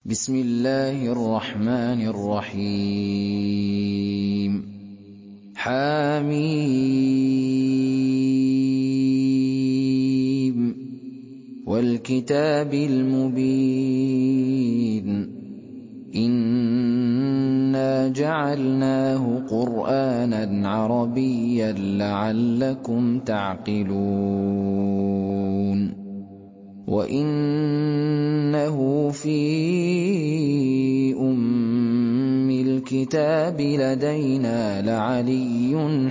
بسم الله الرحمن الرحيم حميم والكتاب المبين إنا جعلناه قرآنا عربيا لعلكم تعقلون وإنه في أم الكتاب لدينا لعلي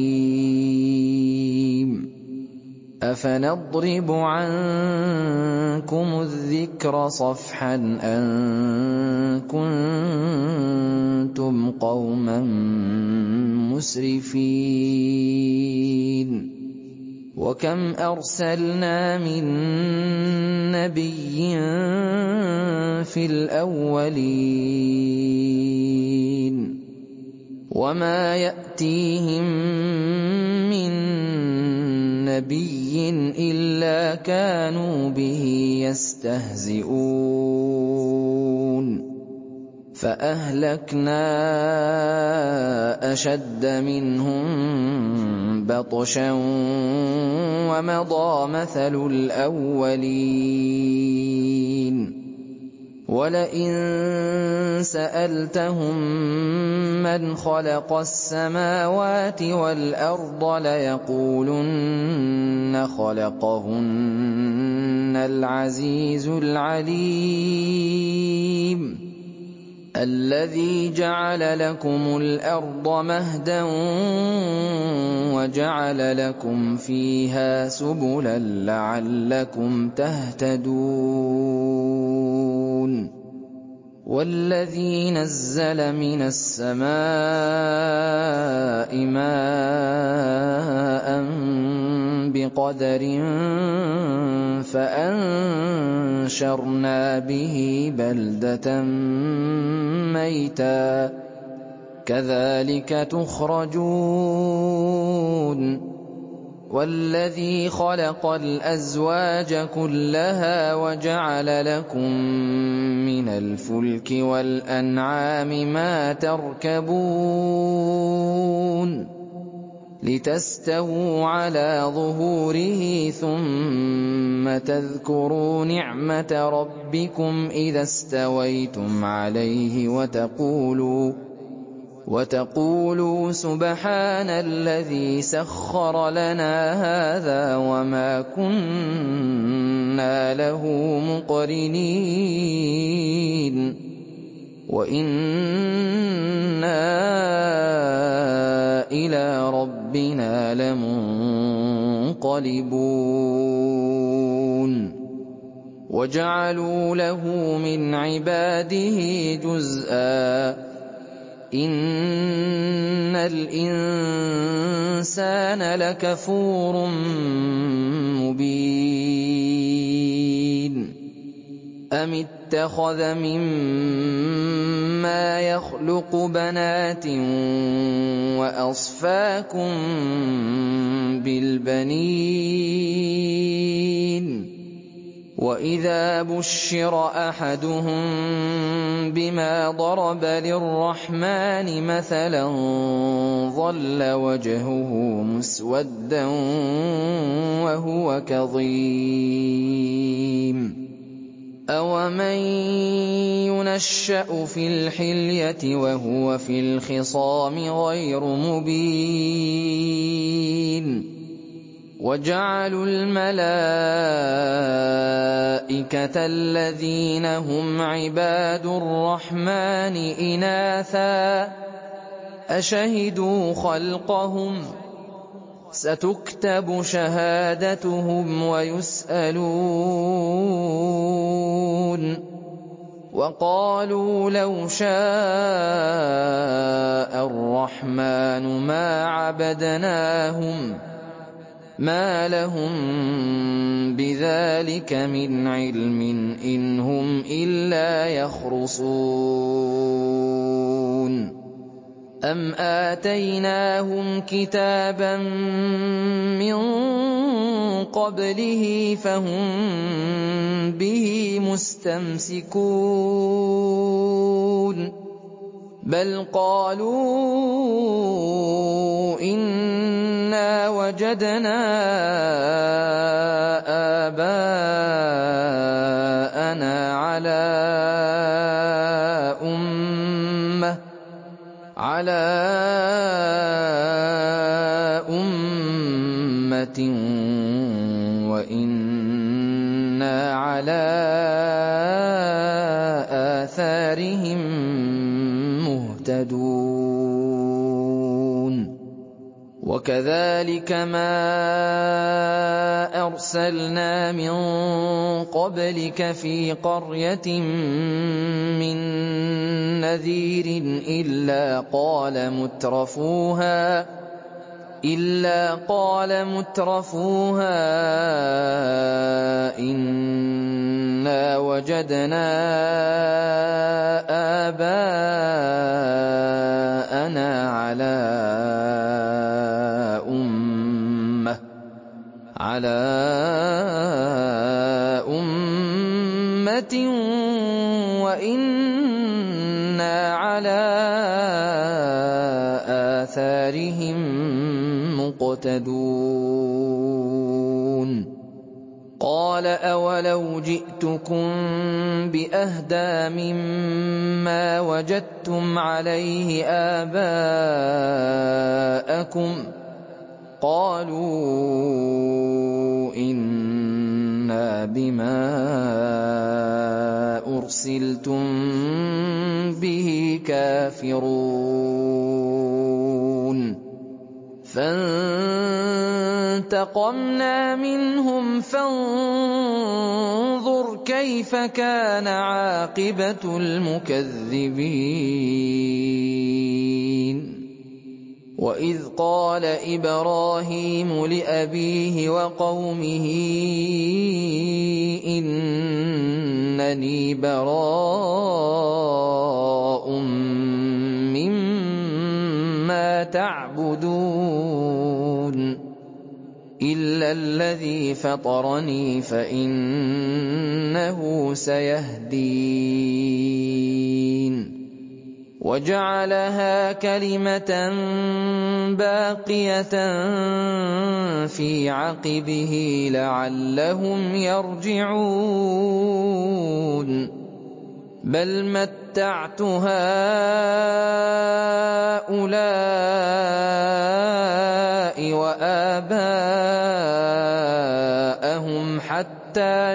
حكيم أفنضرب عنكم الذكر صفحا أن كنتم قوما مسرفين وكم أرسلنا من نبي في الأولين وما يأتيهم من نبي إلا كانوا به يستهزئون فأهلكنا أشد منهم بطشا ومضى مثل الأولين ولئن سألتهم من خلق السماوات والأرض ليقولن خلقهن العزيز العليم الذي جعل لكم الأرض مهدا وجعل لكم فيها سبلا لعلكم تهتدون والذي نزل من السماء ماء بقدر فأنشرنا به بلدة ميتا كذلك تخرجون والذي خلق الأزواج كلها وجعل لكم من الفلك والأنعام ما تركبون لتستووا على ظهوره ثم تذكروا نعمة ربكم إذا استويتم عليه وتقولوا سبحان الذي سخر لنا هذا وما كنا له مقرنين وإنا إلى ربنا لمنقلبون وجعلوا له من عباده جزءا إن الإنسان لكفور مبين أم اتخذ مما يخلق بنات وأصفاكم بالبنين وإذا بشر أحدهم بما ضرب للرحمن مثلا ظل وجهه مسودا وهو كظيم أَوَمَن يُنَشَّأُ فِي الْحِلْيَةِ وَهُوَ فِي الْخِصَامِ غَيْرُ مُبِينٍ وَجَعَلُوا الْمَلَائِكَةَ الَّذِينَ هُمْ عِبَادُ الرَّحْمَنِ إِنَاثًا أَشَهِدُوا خَلْقَهُمْ ۚ سَتُكْتَبُ شَهَادَتُهُمْ وَيُسْأَلُونَ وَقَالُوا لَوْ شَاءَ الرَّحْمَنُ مَا عَبَدْنَاهُمْ مَا لَهُم بِذَٰلِكَ مِنْ عِلْمٍ إِنْ هُمْ إِلَّا يَخْرُصُونَ أَمْ آتَيْنَاهُمْ كِتَابًا مِّن قَبْلِهِ فَهُم بِهِ مُسْتَمْسِكُونَ بَلْ قَالُوا إِنَّا وَجَدْنَا آبَاءَنَا عَلَىٰ أُمَّةٍ وَإِنَّا عَلَىٰ آثَارِهِم مُّهْتَدُونَ وَكَذَٰلِكَ مَا أَرْسَلْنَا مِن قَبْلِكَ فِي قَرْيَةٍ مِّن نَّذِيرٍ إِلَّا قَالَ مُتْرَفُوهَا إِنَّا وَجَدْنَا آبَاءَنَا عَلَىٰ أُمَّةٍ وَإِنَّا عَلَىٰ آثَارِهِم مُّقْتَدُونَ قَالَ أَوَلَوْ جِئْتُكُم بِأَهْدَىٰ مِمَّا وَجَدتُّمْ عَلَيْهِ آبَاءَكُمْ ۖ قَالُوا إِنَّا بِمَا أُرْسِلْتُم بِهِ كَافِرُونَ فَانتَقَمْنَا مِنْهُمْ فَانظُرْ كَيْفَ كَانَ عَاقِبَةُ الْمُكَذِّبِينَ وَإِذْ قَالَ إِبْرَاهِيمُ لِأَبِيهِ وَقَوْمِهِ إِنَّنِي بَرَاءٌ مِّمَّا تَعْبُدُونَ إِلَّا الَّذِي فَطَرَنِي فَإِنَّهُ سَيَهْدِينِ وَجَعَلَهَا كَلِمَةً بَاقِيَةً فِي عَقِبِهِ لَعَلَّهُمْ يَرْجِعُونَ بَلْ مَتَّعْتُ هَٰؤُلَاءِ وَآبَاءَهُمْ حَتَّىٰ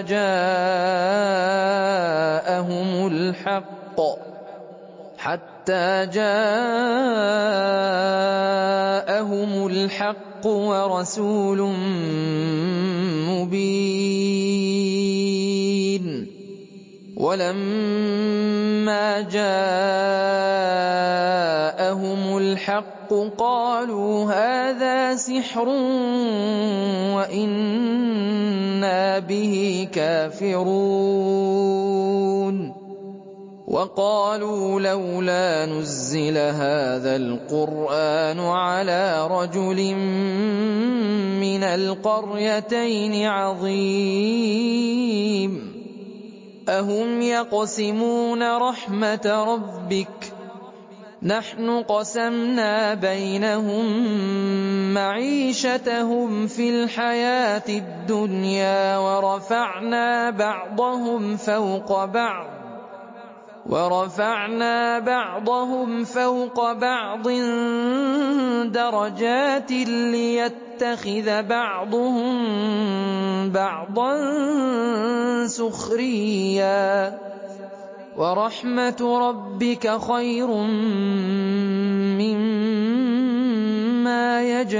جَاءَهُمُ الْحَقُّ وَرَسُولٌ مُّبِينٌ وَلَمَّا جَاءَهُمُ الْحَقُّ قَالُوا هَٰذَا سِحْرٌ وَإِنَّا بِهِ كَافِرُونَ وَقَالُوا لَوْلَا نُزِّلَ هَٰذَا الْقُرْآنُ عَلَىٰ رَجُلٍ مِّنَ الْقَرْيَتَيْنِ عَظِيمٍ أَهُمْ يَقْسِمُونَ رَحْمَةَ رَبِّكَ ۚ نَحْنُ قَسَمْنَا بَيْنَهُم مَّعِيشَتَهُمْ فِي الْحَيَاةِ الدُّنْيَا ورفعنا بعضهم فوق بعض درجات ليتخذ بعضهم بعضا سخريا وَرَحْمَةُ رَبِّكَ خَيْرٌ مِّمَّا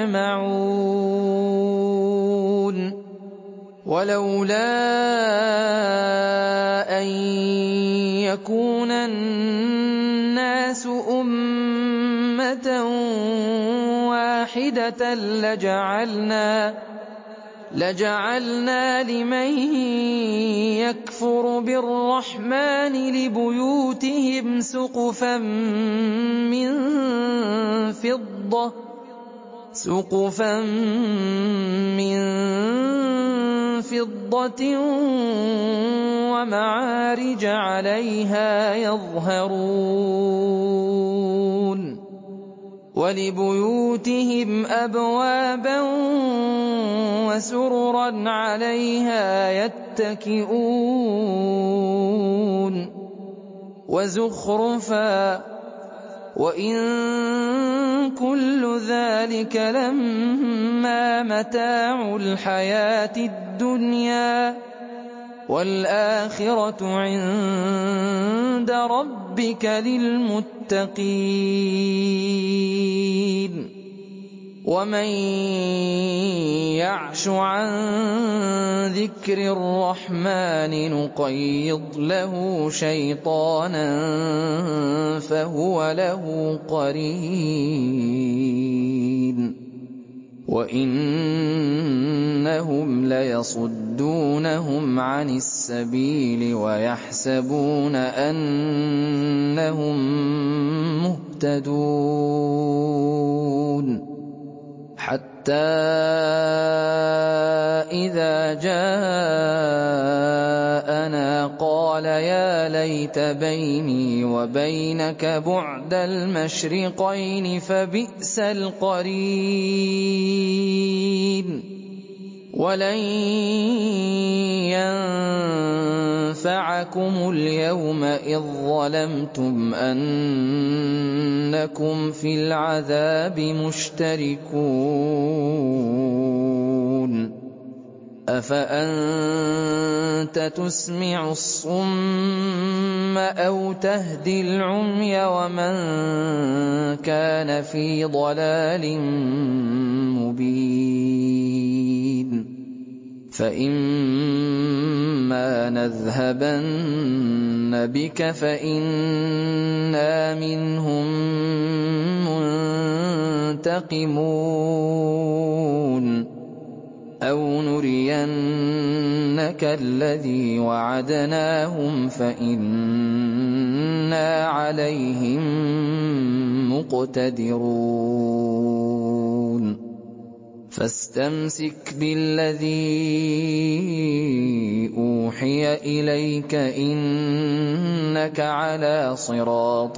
يَجْمَعُونَ وَلَوْلَا أَن يَكُونَ النَّاسُ أُمَّةً وَاحِدَةً لَجَعَلْنَا لِمَن يَكْفُرُ بِالرَّحْمَٰنِ لِبُيُوتِهِمْ سُقُفًا مِّن فِضَّةٍ وَمَعَارِجَ عَلَيْهَا يَظْهَرُونَ وَلِبُيُوتِهِمْ أَبْوَابًا وَسُرُرًا عَلَيْهَا يَتَّكِئُونَ وَزُخْرُفًا ۚ وَإِن كُلُّ ذَٰلِكَ لَمَّا مَتَاعُ الْحَيَاةِ الدُّنْيَا ۚ وَالْآخِرَةُ عِندَ رَبِّكَ لِلْمُتَّقِينَ وَمَن يَعْشُ عَن ذِكْرِ الرَّحْمَٰنِ نُقَيِّضْ لَهُ شَيْطَانًا فَهُوَ لَهُ قَرِينٌ وَإِنَّهُمْ لَيَصُدُّونَهُمْ عَنِ السَّبِيلِ وَيَحْسَبُونَ أَنَّهُم مُّهْتَدُونَ حَتَّىٰ إِذَا جَاءَنَا قَالَ يَا لَيْتَ بَيْنِي وَبَيْنَكَ بُعْدَ الْمَشْرِقَيْنِ فَبِئْسَ الْقَرِينُ وَلَن يَنفَعَكُمُ الْيَوْمَ إِذ ظَّلَمْتُمْ أَنَّكُمْ فِي الْعَذَابِ مُشْتَرِكُونَ أَفَأَنتَ تُسْمِعُ الصُّمَّ أَوْ تَهْدِي الْعُمْيَ وَمَن كَانَ فِي ضَلَالٍ مُّبِينٍ فَإِمَّا نَذْهَبَنَّ بِكَ فَإِنَّا مِنْهُم مُّنتَقِمُونَ أَوْ نُرِيَنَّكَ الَّذِي وَعَدْنَاهُمْ فَإِنَّا عَلَيْهِم مُّقْتَدِرُونَ فَاسْتَمْسِكْ بِالَّذِي أُوحِيَ إِلَيْكَ ۖ إِنَّكَ عَلَىٰ صِرَاطٍ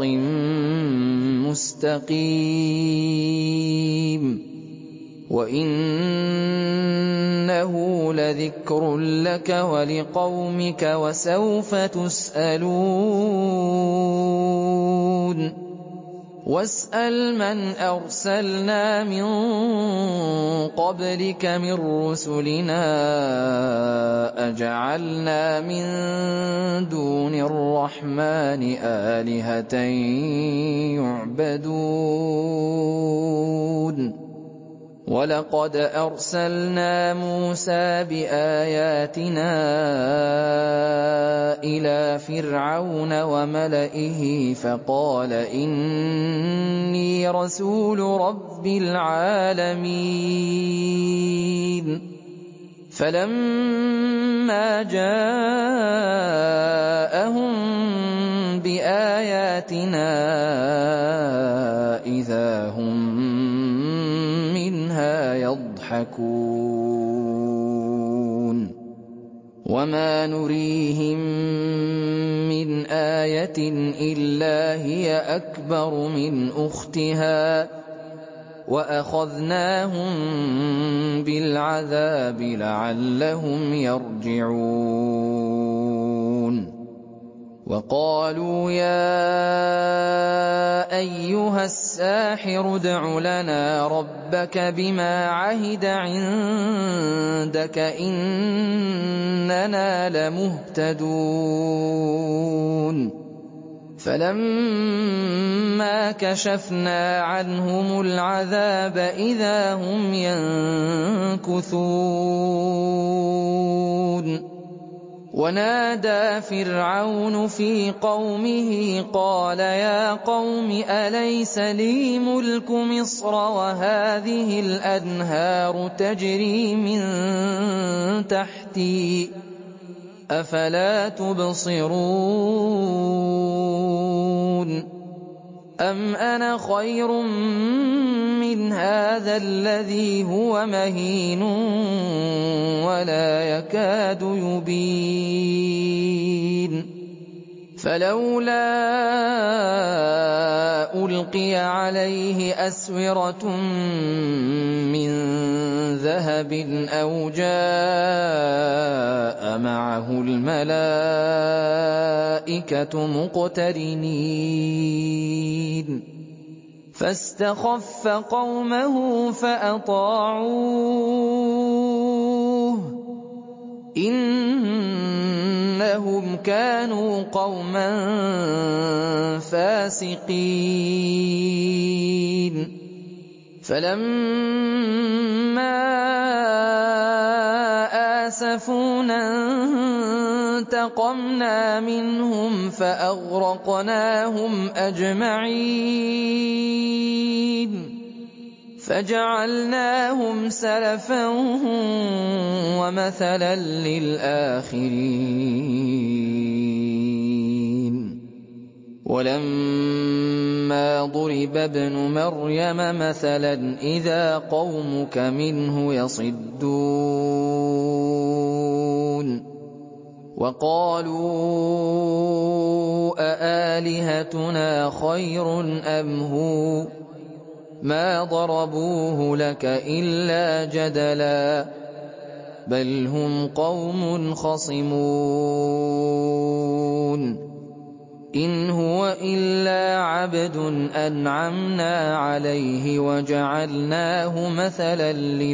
مُّسْتَقِيمٍ وَإِنَّهُ لَذِكْرٌ لَّكَ وَلِقَوْمِكَ وَسَوْفَ تُسْأَلُونَ وَاسْأَلْ مَنْ أَرْسَلْنَا مِن قَبْلِكَ مِن رُّسُلِنَا أَجَعَلْنَا مِن دُونِ الرَّحْمَٰنِ آلِهَةً يُعْبَدُونَ وَلَقَدْ أَرْسَلْنَا مُوسَىٰ بِآيَاتِنَا إِلَىٰ فِرْعَوْنَ وَمَلَئِهِ فَقَالَ إِنِّي رَسُولُ رَبِّ الْعَالَمِينَ فَلَمَّا جَاءَهُم بِآيَاتِنَا إِذَا هُم مِّنْهَا يَضْحَكُونَ وَمَا نُرِيهِم مِّنْ آيَةٍ إِلَّا هِيَ أَكْبَرُ مِنْ أُخْتِهَا وَأَخَذْنَاهُم بِالْعَذَابِ لَعَلَّهُمْ يَرْجِعُونَ وَقَالُوا يَا أَيُّهَ السَّاحِرُ ادْعُ لَنَا رَبَّكَ بِمَا عَهِدَ عِندَكَ إِنَّنَا لَمُهْتَدُونَ فَلَمَّا كَشَفْنَا عَنْهُمُ الْعَذَابَ إِذَا هُمْ يَنكُثُونَ وَنَادَىٰ فِرْعَوْنُ فِي قَوْمِهِ قَالَ يَا قَوْمِ أَلَيْسَ لِي مُلْكُ مِصْرَ وَهَٰذِهِ الْأَنْهَارُ تَجْرِي مِن تَحْتِي ۖ أَفَلَا تُبْصِرُونَ أَمْ أَنَا خَيْرٌ مِّنْ من هذا الذي هو مهين ولا يكاد يبين فلولا ألقي عليه أسورة من ذهب أو جاء معه الملائكة مقترنين فاستخف قومه فأطاعوه إنهم كانوا قوما فاسقين فلما آسفونا انتقمنا منهم فأغرقناهم أجمعين فجعلناهم سلفا ومثلا للآخرين ولما ضرب ابن مريم مثلا إذا قومك منه يصدون وقالوا أآلهتنا خير أم هو ما ضربوه لك إلا جدلا بل هم قوم خصمون إن هو إلا عبد أنعمنا عليه وجعلناه مثلا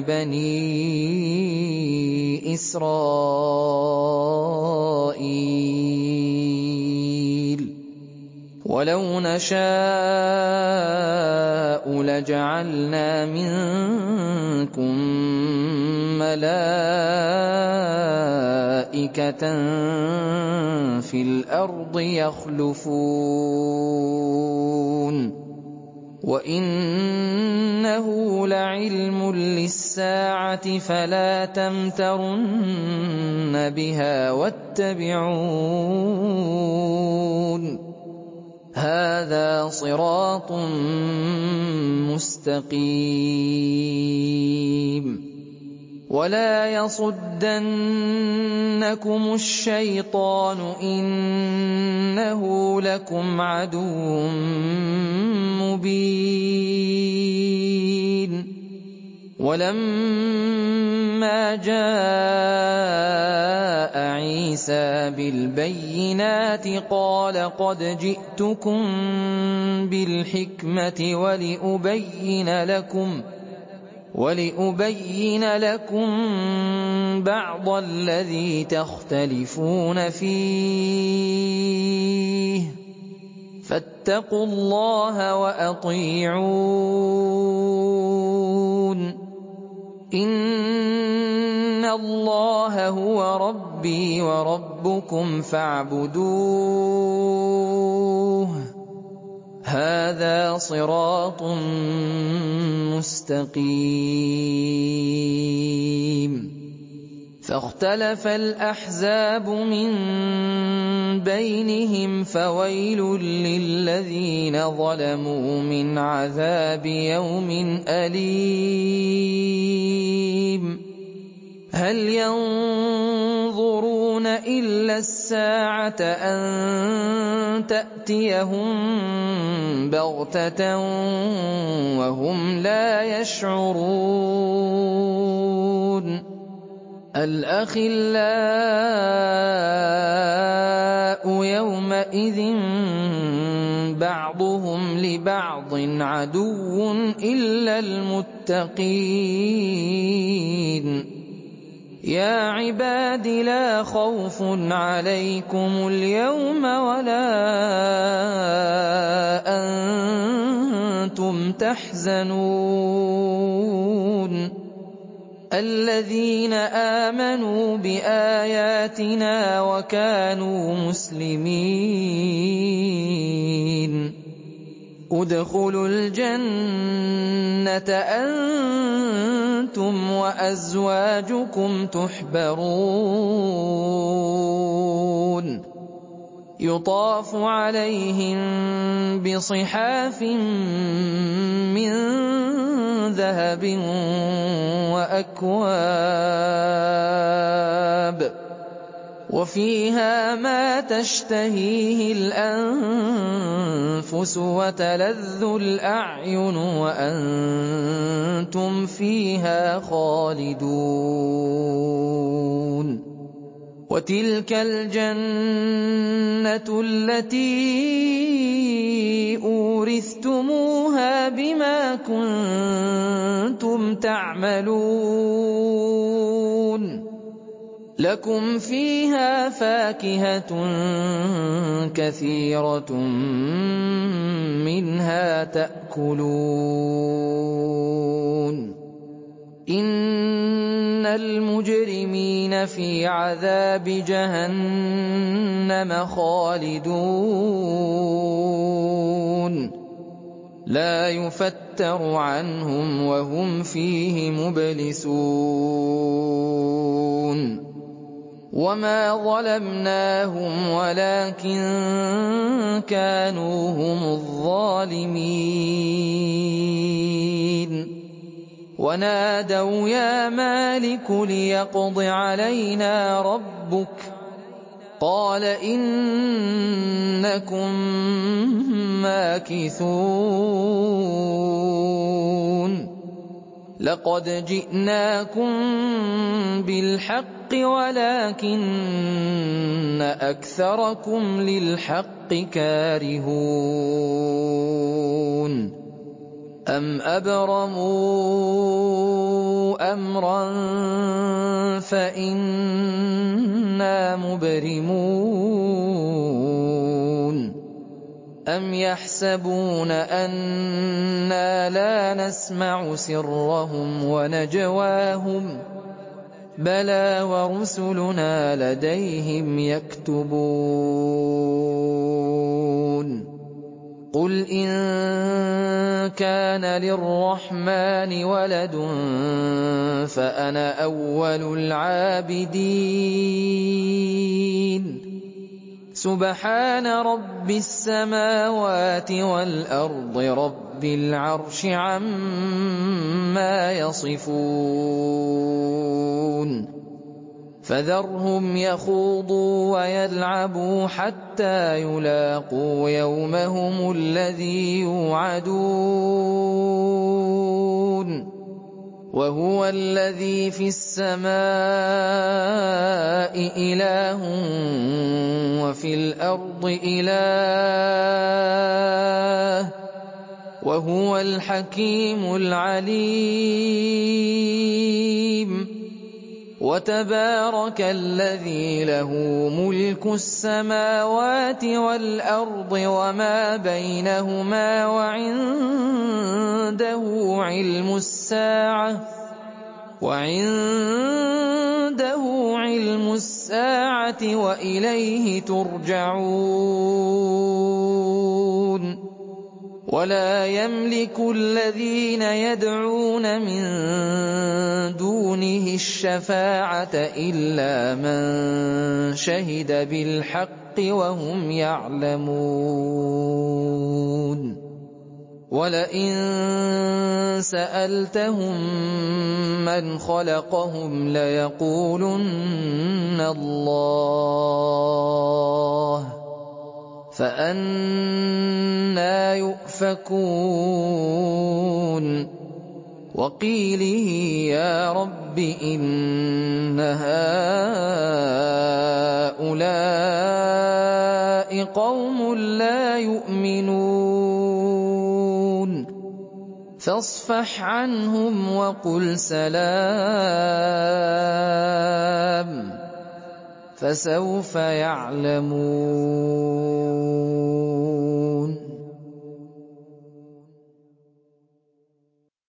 لبني إسرائيل ولو نشاء لجعلنا منكم ملائكة في الأرض يخلفون وإنه لعلم للساعة فلا تمترن بها واتبعون هذا صراط مستقيم ولا يصدنكم الشيطان إنه لكم عدو مبين ولما جاء عيسى بالبينات قال قد جئتكم بالحكمة ولأبين لكم بعض الذي تختلفون فيه فاتقوا الله وأطيعون إن الله هو ربي وربكم فاعبدوه هذا صراط مستقيم فاختلف الأحزاب من بينهم فويل للذين ظلموا من عذاب يوم أليم هل ينظرون إلا الساعة أن تأتيهم بغتة وهم لا يشعرون الأخلاء يومئذ بعضهم لبعض عدو إلا المتقين يا عباد لا خوف عليكم اليوم ولا أنتم تحزنون الذين آمنوا بآياتنا وكانوا مسلمين ادخلوا الجنة أنتم وأزواجكم تحبرون يُطَافُ عَلَيْهِم بِصِحَافٍ مِّن ذَهَبٍ وَأَكْوَابٍ وَفِيهَا مَا تَشْتَهِيهِ الْأَنفُسُ وَتَلَذُّ الْأَعْيُنُ وَأَنتُمْ فِيهَا خَالِدُونَ وَتِلْكَ الْجَنَّةُ الَّتِي أُورِثْتُمُوهَا بِمَا كُنتُمْ تَعْمَلُونَ لَكُمْ فِيهَا فَاكِهَةٌ كَثِيرَةٌ مِّنْهَا تَأْكُلُونَ إِنَّ الْمُجْرِمِينَ فِي عَذَابِ جَهَنَّمَ خَالِدُونَ لَا يُفَتَّرُ عَنْهُمْ وَهُمْ فِيهِ مُبْلِسُونَ وَمَا ظَلَمْنَاهُمْ وَلَٰكِن كَانُوا هُمُ الظَّالِمِينَ وَنَادَوْا يَا مَالِكُ لِيَقْضِ عَلَيْنَا رَبُّكَ قَالَ إِنَّكُم مَّاكِثُونَ لَقَدْ جِئْنَاكُم بِالْحَقِّ وَلَٰكِنَّ أَكْثَرَكُمْ لِلْحَقِّ كَارِهُونَ أَمْ أَبْرَمُوا أَمْرًا فَإِنَّا مُبْرِمُونَ أَمْ يَحْسَبُونَ أَنَّا لَا نَسْمَعُ سِرَّهُمْ وَنَجْوَاهُم بَلَىٰ وَرُسُلُنَا لَدَيْهِمْ يَكْتُبُونَ قُلْ إِن كَانَ لِلرَّحْمَٰنِ وَلَدٌ فَأَنَا أَوَّلُ الْعَابِدِينَ سُبْحَانَ رَبِّ السَّمَاوَاتِ وَالْأَرْضِ رَبِّ الْعَرْشِ عَمَّا يَصِفُونَ فَذَرْهُمْ يَخُوضُوا وَيَلْعَبُوا حَتَّىٰ يُلَاقُوا يَوْمَهُمُ الَّذِي يُوعَدُونَ وَهُوَ الَّذِي فِي السَّمَاءِ إِلَٰهٌ وَفِي الْأَرْضِ إِلَٰهٌ وَهُوَ الْحَكِيمُ الْعَلِيمُ وَتَبَارَكَ الَّذِي لَهُ مُلْكُ السَّمَاوَاتِ وَالْأَرْضِ وَمَا بَيْنَهُمَا وَعِندَهُ عِلْمُ السَّاعَةِ وَإِلَيْهِ تُرْجَعُونَ وَلَا يَمْلِكُ الَّذِينَ يَدْعُونَ مِن دُونِهِ الشَّفَاعَةَ إِلَّا مَن شَهِدَ بِالْحَقِّ وَهُمْ يَعْلَمُونَ وَلَئِن سَأَلْتَهُم مَّنْ خَلَقَهُمْ لَيَقُولُنَّ اللَّهُ فَأَنَّىٰ يُؤْفَكُونَ وَقِيلِهِ يَا رَبِّ إِنَّ هَٰؤُلَاءِ قَوْمٌ لَّا يُؤْمِنُونَ فَاصْفَحْ عَنْهُمْ وَقُلْ سَلَامٌ فَسَوْفَ يَعْلَمُونَ